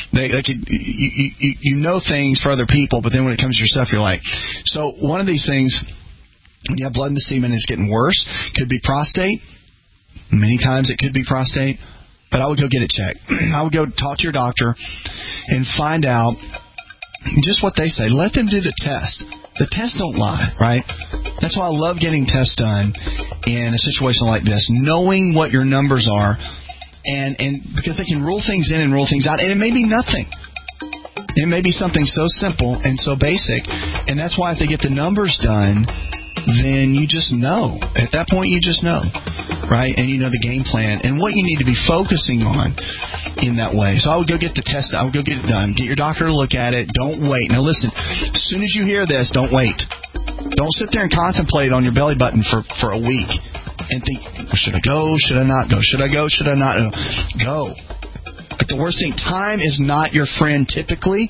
You know things for other people, but then when it comes to yourself, you're like. So one of these things, when you have blood in the semen, it's getting worse. Could be prostate. Many times it could be prostate. But I would go get it checked. I would go talk to your doctor and find out just what they say. Let them do the test. The tests don't lie, right? That's why I love getting tests done in a situation like this, knowing what your numbers are, and because they can rule things in and rule things out, and it may be nothing. It may be something so simple and so basic, and that's why if they get the numbers done, then you just know. At that point, you just know, right? And you know the game plan and what you need to be focusing on in that way. So I would go get the test. I would go get it done. Get your doctor to look at it. Don't wait. Now, listen, as soon as you hear this, don't wait. Don't sit there and contemplate on your belly button for a week and think, should I go? Should I not go? Should I go? Should I not go? But the worst thing, time is not your friend typically.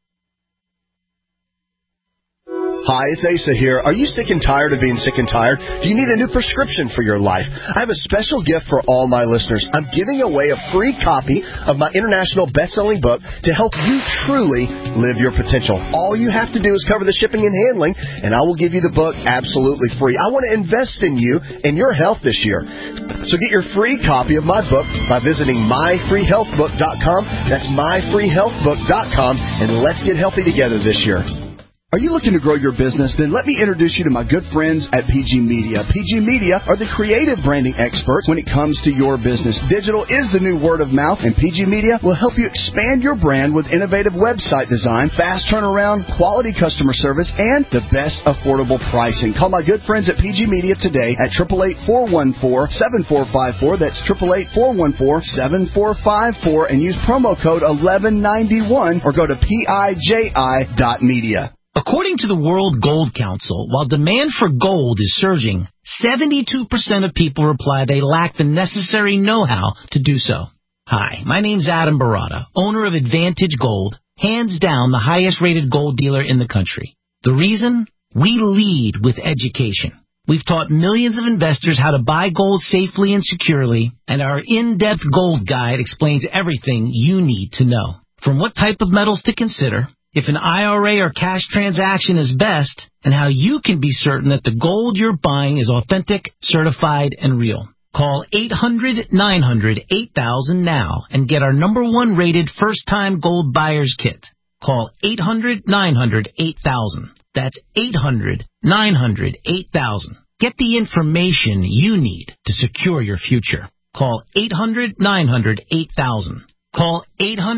Hi, it's Asa here. Are you sick and tired of being sick and tired? Do you need a new prescription for your life? I have a special gift for all my listeners. I'm giving away a free copy of my international best-selling book to help you truly live your potential. All you have to do is cover the shipping and handling, and I will give you the book absolutely free. I want to invest in you and your health this year. So get your free copy of my book by visiting myfreehealthbook.com. That's myfreehealthbook.com, and let's get healthy together this year. Are you looking to grow your business? Then let me introduce you to my good friends at PG Media. PG Media are the creative branding experts when it comes to your business. Digital is the new word of mouth, and PG Media will help you expand your brand with innovative website design, fast turnaround, quality customer service, and the best affordable pricing. Call my good friends at PG Media today at 888-414-7454. That's 888-414-7454, and use promo code 1191 or go to PIJI.media. According to the World Gold Council, while demand for gold is surging, 72% of people reply they lack the necessary know-how to do so. Hi, my name's Adam Barata, owner of Advantage Gold, hands down the highest-rated gold dealer in the country. The reason? We lead with education. We've taught millions of investors how to buy gold safely and securely, and our in-depth gold guide explains everything you need to know. From what type of metals to consider, if an IRA or cash transaction is best, and how you can be certain that the gold you're buying is authentic, certified, and real. Call 800-900-8000 now and get our #1 rated first-time gold buyer's kit. Call 800-900-8000. That's 800-900-8000. Get the information you need to secure your future. Call 800-900-8000. Call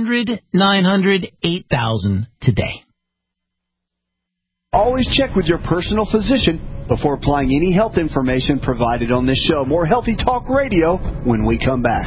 800-900-8000 today. Always check with your personal physician before applying any health information provided on this show. More Healthy Talk Radio when we come back.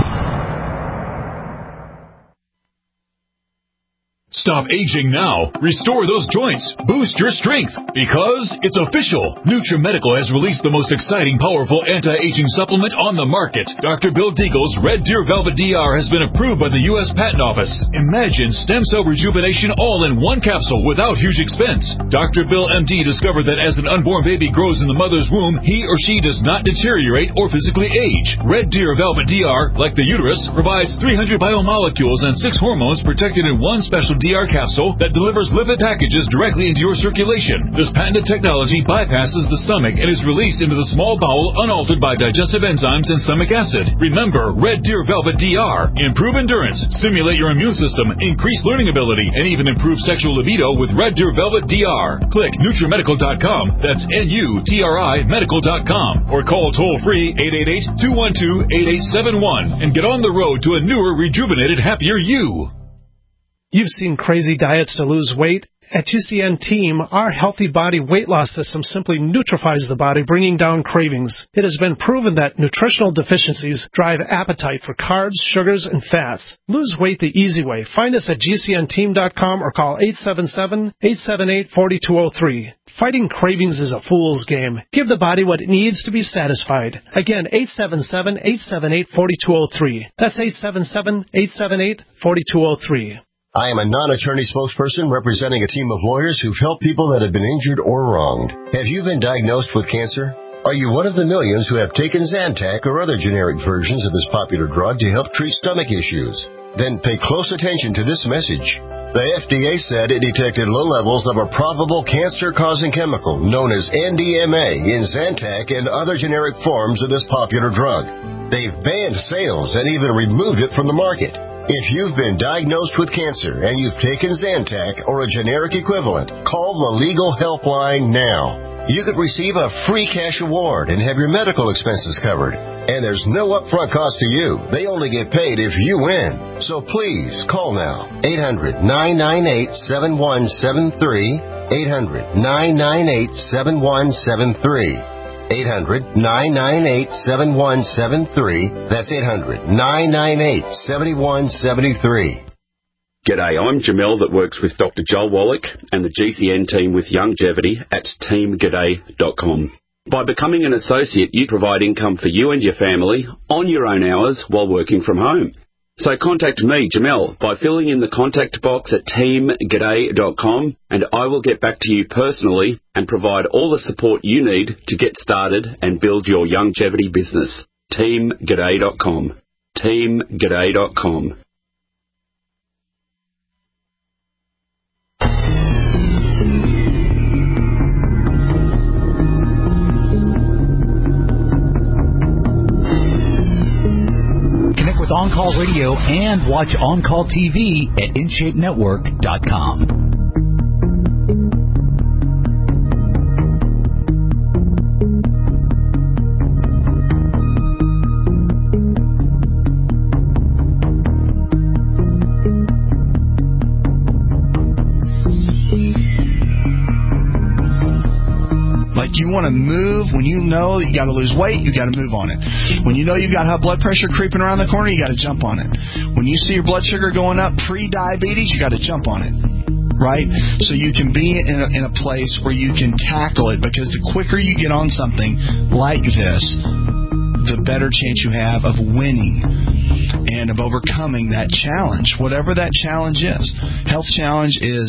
Stop aging now. Restore those joints. Boost your strength. Because it's official. NutriMedical has released the most exciting, powerful anti-aging supplement on the market. Dr. Bill Deagle's Red Deer Velvet DR has been approved by the U.S. Patent Office. Imagine stem cell rejuvenation all in one capsule without huge expense. Dr. Bill MD discovered that as an unborn baby grows in the mother's womb, he or she does not deteriorate or physically age. Red Deer Velvet DR, like the uterus, provides 300 biomolecules and 6 hormones protected in one special DR capsule that delivers lipid packages directly into your circulation. This patented technology bypasses the stomach and is released into the small bowel unaltered by digestive enzymes and stomach acid. Remember, Red Deer Velvet DR. Improve endurance, stimulate your immune system, increase learning ability, and even improve sexual libido with Red Deer Velvet DR. Click NutriMedical.com. That's NUTRI Medical.com. Or call toll-free 888-212-8871 and get on the road to a newer, rejuvenated, happier you. You've seen crazy diets to lose weight. At GCN Team, our healthy body weight loss system simply neutralifies the body, bringing down cravings. It has been proven that nutritional deficiencies drive appetite for carbs, sugars, and fats. Lose weight the easy way. Find us at GCNteam.com or call 877-878-4203. Fighting cravings is a fool's game. Give the body what it needs to be satisfied. Again, 877-878-4203. That's 877-878-4203. I am a non-attorney spokesperson representing a team of lawyers who've helped people that have been injured or wronged. Have you been diagnosed with cancer? Are you one of the millions who have taken Zantac or other generic versions of this popular drug to help treat stomach issues? Then pay close attention to this message. The FDA said it detected low levels of a probable cancer-causing chemical known as NDMA in Zantac and other generic forms of this popular drug. They've banned sales and even removed it from the market. If you've been diagnosed with cancer and you've taken Zantac or a generic equivalent, call the Legal Helpline now. You could receive a free cash award and have your medical expenses covered. And there's no upfront cost to you. They only get paid if you win. So please, call now. 800-998-7173. 800-998-7173. 800-998-7173. That's 800-998-7173. G'day, I'm Jamel that works with Dr. Joel Wallach and the GCN team with Longevity at teamg'day.com. By becoming an associate, you provide income for you and your family on your own hours while working from home. So contact me, Jamel, by filling in the contact box at teamg'day.com, and I will get back to you personally and provide all the support you need to get started and build your longevity business. teamg'day.com. teamg'day.com. With On Call Radio and watch On Call TV at InShapeNetwork.com. You want to move when you know that you got to lose weight, you got to move on it. When you know you've got high blood pressure creeping around the corner, you got to jump on it. When you see your blood sugar going up, pre-diabetes, you got to jump on it, right? So you can be in a place where you can tackle it, because the quicker you get on something like this, the better chance you have of winning and of overcoming that challenge, whatever that challenge is. Health challenge is...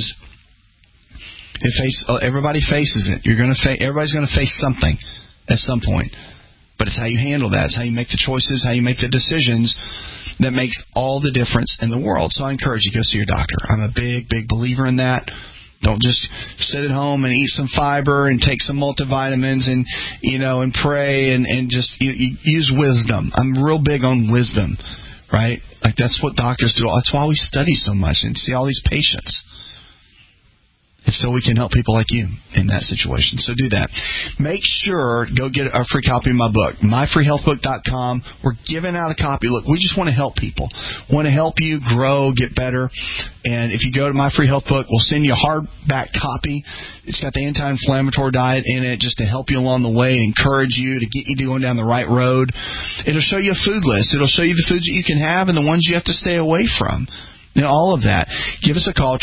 everybody faces it. Everybody's going to face something at some point. But it's how you handle that. It's how you make the choices, how you make the decisions that makes all the difference in the world. So I encourage you, go see your doctor. I'm a big, big believer in that. Don't just sit at home and eat some fiber and take some multivitamins and pray and just use wisdom. I'm real big on wisdom, right? Like that's what doctors do. That's why we study so much and see all these patients. And so we can help people like you in that situation. So do that. Make sure, go get a free copy of my book, myfreehealthbook.com. We're giving out a copy. Look, we just want to help people. Want to help you grow, get better. And if you go to My Free Health Book, we'll send you a hardback copy. It's got the anti-inflammatory diet in it just to help you along the way, encourage you, to get you going down the right road. It'll show you a food list. It'll show you the foods that you can have and the ones you have to stay away from. And all of that. Give us a call,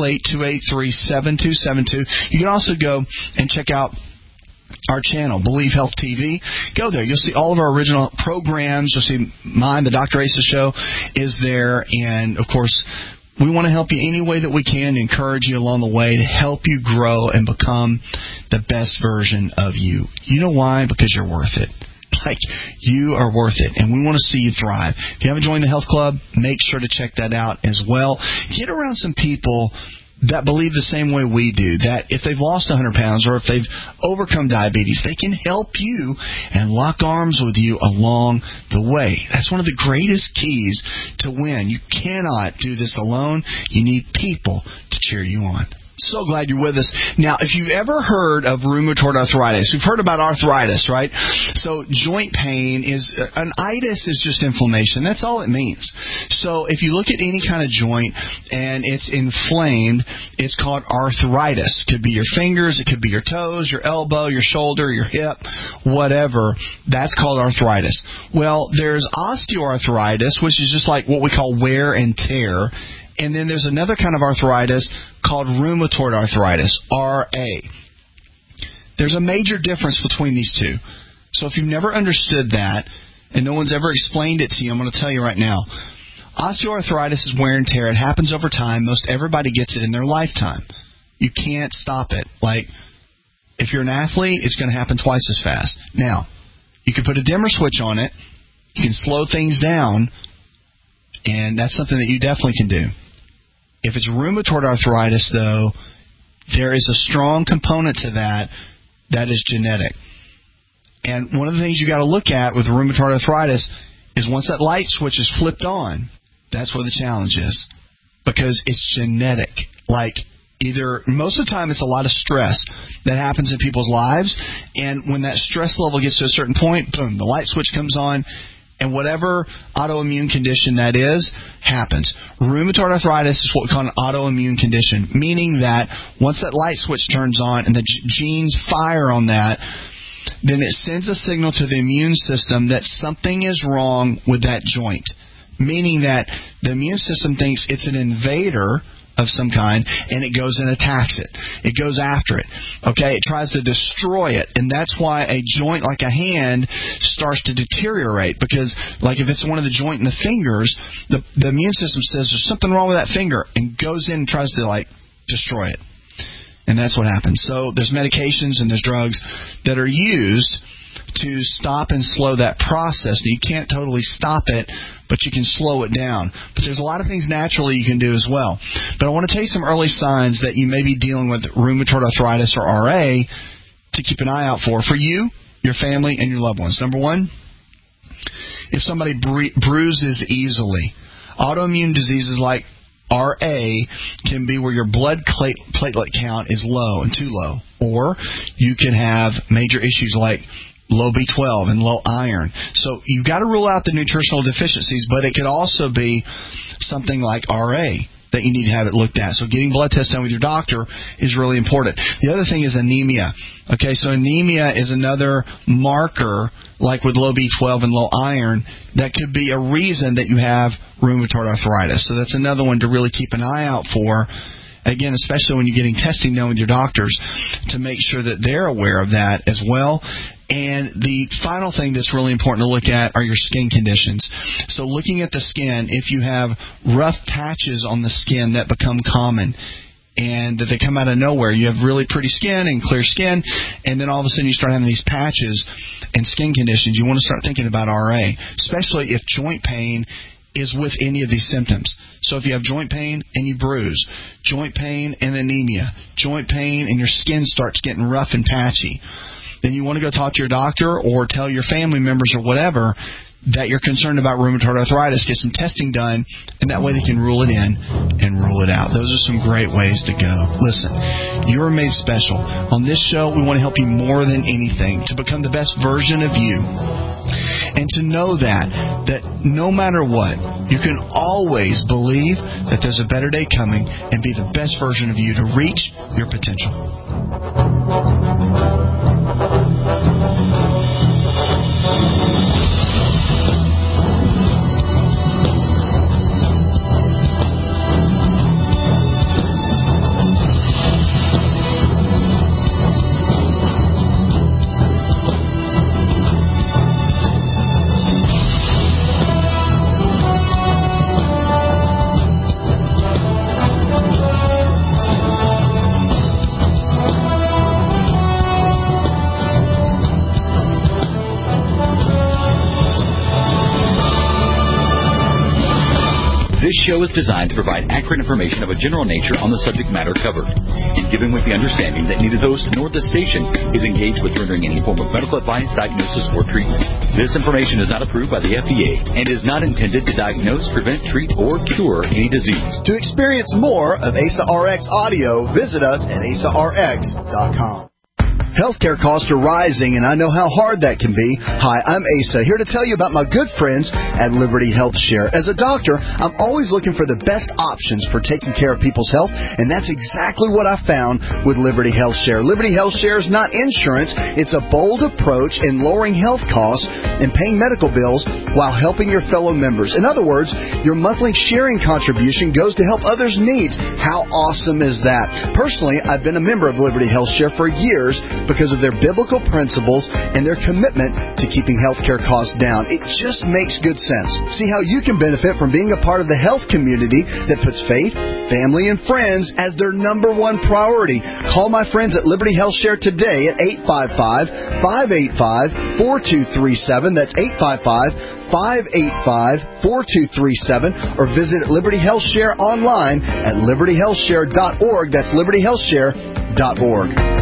888-283-7272. You can also go and check out our channel, Believe Health TV. Go there. You'll see all of our original programs. You'll see mine, the Dr. Asa Show is there. And, of course, we want to help you any way that we can, encourage you along the way to help you grow and become the best version of you. You know why? Because you're worth it. Like, you are worth it, and we want to see you thrive. If you haven't joined the Health Club, make sure to check that out as well. Get around some people that believe the same way we do, that if they've lost 100 pounds or if they've overcome diabetes, they can help you and lock arms with you along the way. That's one of the greatest keys to win. You cannot do this alone. You need people to cheer you on. So glad you're with us. Now, if you've ever heard of rheumatoid arthritis, we've heard about arthritis, right? So joint pain is, an itis is just inflammation. That's all it means. So if you look at any kind of joint and it's inflamed, it's called arthritis. It could be your fingers, it could be your toes, your elbow, your shoulder, your hip, whatever. That's called arthritis. Well, there's osteoarthritis, which is just like what we call wear and tear. And then there's another kind of arthritis called rheumatoid arthritis, RA. There's a major difference between these two. So if you've never understood that, and no one's ever explained it to you, I'm going to tell you right now. Osteoarthritis is wear and tear. It happens over time. Most everybody gets it in their lifetime. You can't stop it. Like, if you're an athlete, it's going to happen twice as fast. Now, you can put a dimmer switch on it. You can slow things down, and that's something that you definitely can do. If it's rheumatoid arthritis, though, there is a strong component to that is genetic. And one of the things you got to look at with rheumatoid arthritis is once that light switch is flipped on, that's where the challenge is. Because it's genetic. Like, Either, most of the time, it's a lot of stress that happens in people's lives, and when that stress level gets to a certain point, boom, the light switch comes on, and whatever autoimmune condition that is, happens. Rheumatoid arthritis is what we call an autoimmune condition, meaning that once that light switch turns on and the genes fire on that, then it sends a signal to the immune system that something is wrong with that joint, meaning that the immune system thinks it's an invader of some kind, and it goes and attacks it. It goes after it. Okay? It tries to destroy it. And that's why a joint like a hand starts to deteriorate, because like if it's one of the joint in the fingers, the immune system says there's something wrong with that finger and goes in and tries to like destroy it. And that's what happens. So there's medications and there's drugs that are used to stop and slow that process. Now, you can't totally stop it, but you can slow it down. But there's a lot of things naturally you can do as well. But I want to tell you some early signs that you may be dealing with rheumatoid arthritis or RA to keep an eye out for you, your family, and your loved ones. Number one, if somebody bruises easily. Autoimmune diseases like RA can be where your blood platelet count is low and too low. Or you can have major issues like low B12 and low iron. So you've got to rule out the nutritional deficiencies, but it could also be something like RA that you need to have it looked at. So getting blood tests done with your doctor is really important. The other thing is anemia. Okay, so anemia is another marker, like with low B12 and low iron, that could be a reason that you have rheumatoid arthritis. So that's another one to really keep an eye out for. Again, especially when you're getting testing done with your doctors, to make sure that they're aware of that as well. And the final thing that's really important to look at are your skin conditions. So looking at the skin, if you have rough patches on the skin that become common and that they come out of nowhere, you have really pretty skin and clear skin, and then all of a sudden you start having these patches and skin conditions, you want to start thinking about RA, especially if joint pain is with any of these symptoms. So if you have joint pain and you bruise, joint pain and anemia, joint pain and your skin starts getting rough and patchy, then you want to go talk to your doctor or tell your family members or whatever that you're concerned about rheumatoid arthritis. Get some testing done, and that way they can rule it in and rule it out. Those are some great ways to go. Listen, you're made special. On this show, we want to help you more than anything to become the best version of you. And to know that no matter what, you can always believe that there's a better day coming and be the best version of you to reach your potential. This show is designed to provide accurate information of a general nature on the subject matter covered, and given with the understanding that neither the host nor the station is engaged with rendering any form of medical advice, diagnosis, or treatment. This information is not approved by the FDA and is not intended to diagnose, prevent, treat, or cure any disease. To experience more of ASA RX audio, visit us at asarx.com. Healthcare costs are rising, and I know how hard that can be. Hi, I'm Asa, here to tell you about my good friends at Liberty Health Share. As a doctor, I'm always looking for the best options for taking care of people's health, and that's exactly what I found with Liberty Health Share. Liberty Health Share is not insurance. It's a bold approach in lowering health costs and paying medical bills while helping your fellow members. In other words, your monthly sharing contribution goes to help others' needs. How awesome is that? Personally, I've been a member of Liberty Health Share for years because of their biblical principles and their commitment to keeping healthcare costs down. It just makes good sense. See how you can benefit from being a part of the health community that puts faith, family, and friends as their number one priority. Call my friends at Liberty Health Share today at 855-585-4237. That's 855-585-4237. Or visit Liberty Health Share online at libertyhealthshare.org. That's libertyhealthshare.org.